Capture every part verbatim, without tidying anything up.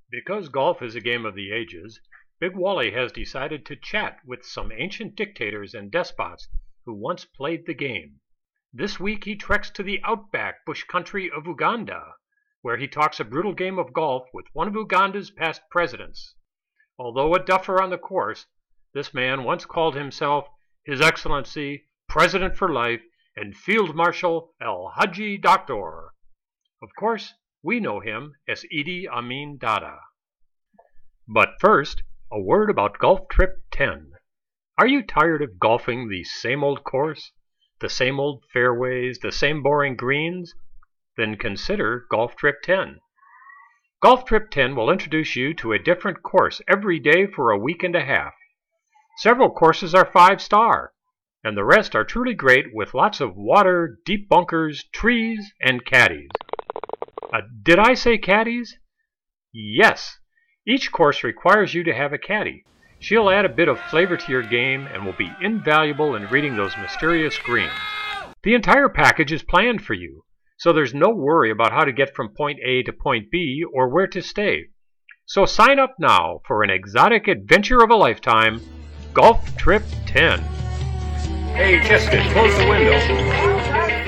Because golf is a game of the ages, Big Wally has decided to chat with some ancient dictators and despots who once played the game. This week he treks to the outback bush country of Uganda, where he talks a brutal game of golf with one of Uganda's past presidents. Although a duffer on the course, this man once called himself His Excellency, President for Life, and Field Marshal El Hadji Doctor. Of course, we know him as Idi Amin Dada. But first, a word about Golf Trip ten. Are you tired of golfing the same old course, the same old fairways, the same boring greens? Then consider Golf Trip ten. Golf Trip ten will introduce you to a different course every day for a week and a half. Several courses are five-star, and the rest are truly great with lots of water, deep bunkers, trees, and caddies. Uh, did I say caddies? Yes. Each course requires you to have a caddy. She'll add a bit of flavor to your game and will be invaluable in reading those mysterious greens. The entire package is planned for you, so there's no worry about how to get from point A to point B or where to stay. So sign up now for an exotic adventure of a lifetime, Golf Trip ten. Hey, Jessica, close the window.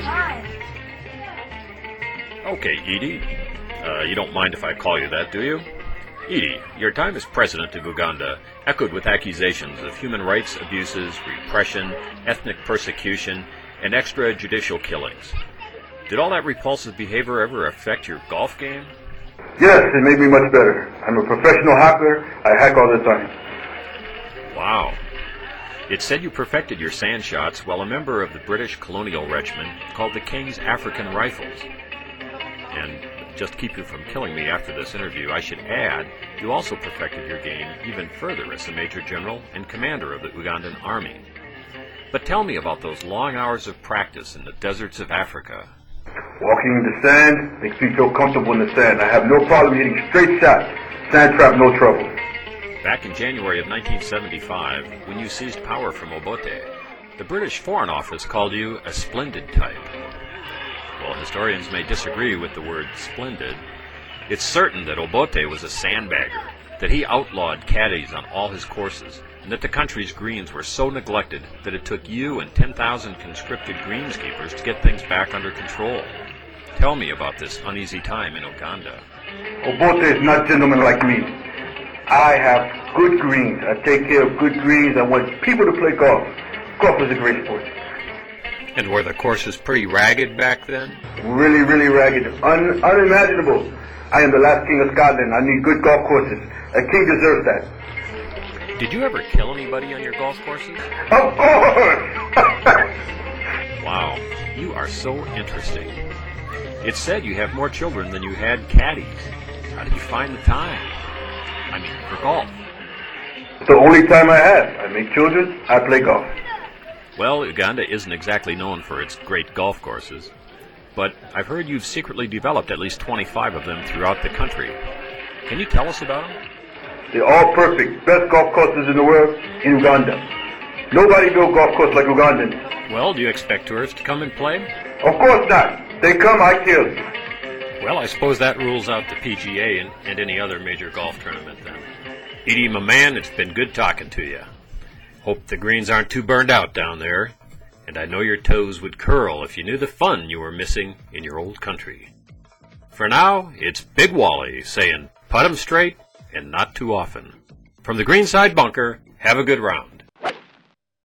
Okay, Edie. Uh, you don't mind if I call you that, do you? Edie, your time as president of Uganda echoed with accusations of human rights abuses, repression, ethnic persecution, and extrajudicial killings. Did all that repulsive behavior ever affect your golf game? Yes, it made me much better. I'm a professional hacker. I hack all the time. Wow. It said you perfected your sand shots while a member of the British colonial regiment called the King's African Rifles. And just keep you from killing me after this interview, I should add, you also perfected your game even further as the Major General and Commander of the Ugandan Army. But tell me about those long hours of practice in the deserts of Africa. Walking in the sand makes me feel comfortable in the sand. I have no problem hitting straight shots. Sand trap, no trouble. Back in January of nineteen seventy-five, when you seized power from Obote, the British Foreign Office called you a splendid type. While historians may disagree with the word splendid, it's certain that Obote was a sandbagger, that he outlawed caddies on all his courses, and that the country's greens were so neglected that it took you and ten thousand conscripted greenskeepers to get things back under control. Tell me about this uneasy time in Uganda. Obote is not gentlemen like me. I have good greens. I take care of good greens. I want people to play golf. Golf is a great sport. And were the courses pretty ragged back then? Really, really ragged. Un- unimaginable. I am the last king of Scotland. I need good golf courses. A king deserves that. Did you ever kill anybody on your golf courses? Of course! Wow, you are so interesting. It said you have more children than you had caddies. How did you find the time? I mean, for golf. It's the only time I have. I make children, I play golf. Well, Uganda isn't exactly known for its great golf courses, but I've heard you've secretly developed at least twenty-five of them throughout the country. Can you tell us about them? They're all perfect. Best golf courses in the world in Uganda. Nobody built golf course like Ugandans. Well, do you expect tourists to come and play? Of course not. They come, I kill. Well, I suppose that rules out the P G A and, and any other major golf tournament then. Edie, my man, it's been good talking to you. Hope the greens aren't too burned out down there, and I know your toes would curl if you knew the fun you were missing in your old country. For now, it's Big Wally saying, putt 'em straight and not too often. From the greenside bunker, have a good round.